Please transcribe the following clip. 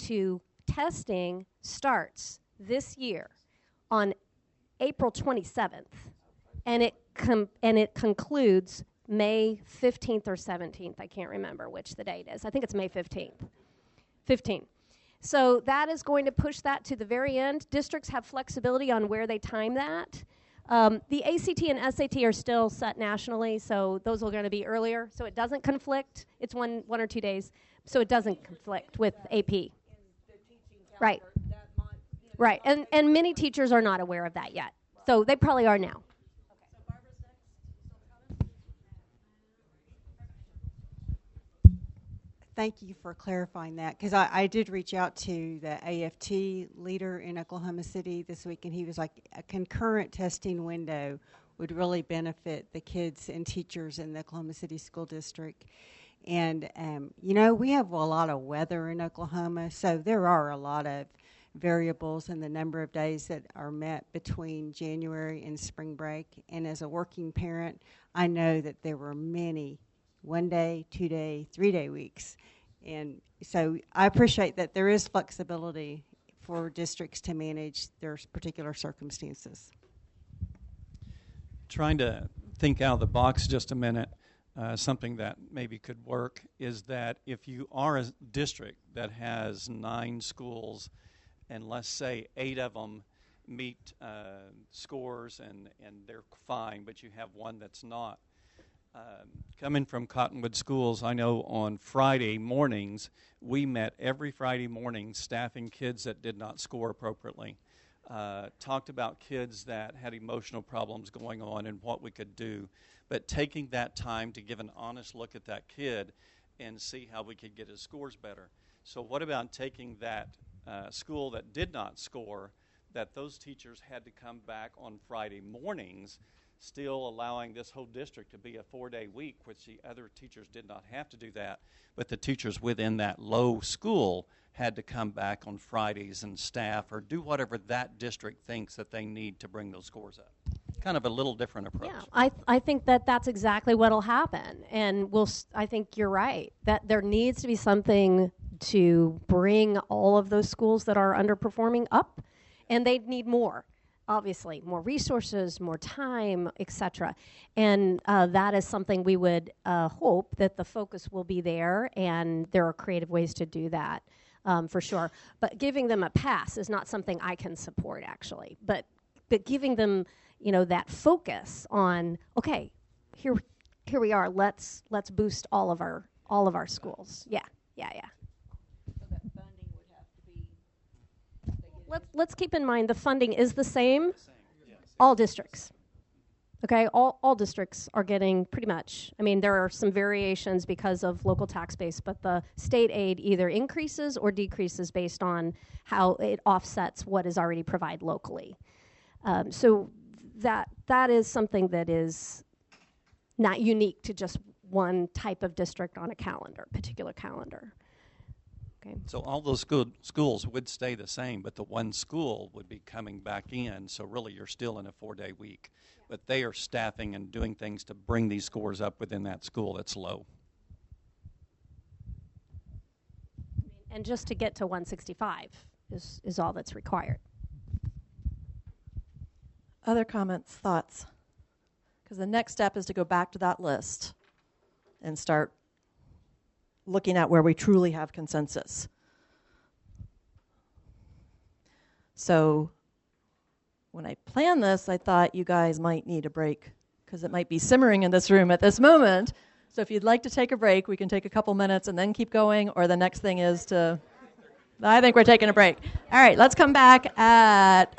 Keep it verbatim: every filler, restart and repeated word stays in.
to testing starts this year on April twenty-seventh, and it com- and it concludes May fifteenth or seventeenth. I can't remember which the date is. I think it's May fifteenth. fifteenth. So that is going to push that to the very end. Districts have flexibility on where they time that. Um, the A C T and S A T are still set nationally, so those are going to be earlier, so it doesn't conflict. It's one one or two days, so it doesn't conflict with A P. Right. Right, and, and many teachers are not aware of that yet, so they probably are now. Thank you for clarifying that, because I, I did reach out to the A F T leader in Oklahoma City this week, and he was like, a concurrent testing window would really benefit the kids and teachers in the Oklahoma City School District. And, um, you know, we have a lot of weather in Oklahoma, so there are a lot of variables in the number of days that are met between January and spring break. And as a working parent, I know that there were many one-day, two-day, three-day weeks. And so I appreciate that there is flexibility for districts to manage their particular circumstances. Trying to think out of the box just a minute, uh, something that maybe could work is that if you are a district that has nine schools and let's say eight of them meet uh, scores and, and they're fine, but you have one that's not, Um, coming from Cottonwood Schools, I know on Friday mornings, we met every Friday morning staffing kids that did not score appropriately. Uh, talked about kids that had emotional problems going on and what we could do. But taking that time to give an honest look at that kid and see how we could get his scores better. So what about taking that uh, school that did not score, that those teachers had to come back on Friday mornings, still allowing this whole district to be a four-day week, which the other teachers did not have to do that, but the teachers within that low school had to come back on Fridays and staff or do whatever that district thinks that they need to bring those scores up. Kind of a little different approach. Yeah, I th- I think that that's exactly what will happen, and we'll. S- I think you're right that there needs to be something to bring all of those schools that are underperforming up, and they need more. Obviously, more resources, more time, et cetera. And uh, that is something we would uh, hope that the focus will be there, and there are creative ways to do that, um, for sure. But giving them a pass is not something I can support, actually. But but giving them, you know, that focus on, okay, here here we are. Let's let's boost all of our all of our schools. Yeah, yeah, yeah. Let's, let's keep in mind the funding is the same, The same, yes. all districts. Okay, all, all districts are getting pretty much. I mean, there are some variations because of local tax base, but the state aid either increases or decreases based on how it offsets what is already provided locally. Um, so that that is something that is not unique to just one type of district on a calendar, particular calendar. Okay. So all those school, schools would stay the same, but the one school would be coming back in, so really you're still in a four-day week. Yeah. But they are staffing and doing things to bring these scores up within that school that's low. And just to get to one sixty-five is, is all that's required. Other comments, thoughts? Because the next step is to go back to that list and start looking at where we truly have consensus. So when I planned this, I thought you guys might need a break because it might be simmering in this room at this moment. So if you'd like to take a break, we can take a couple minutes and then keep going, or the next thing is to, I think we're taking a break. All right, let's come back at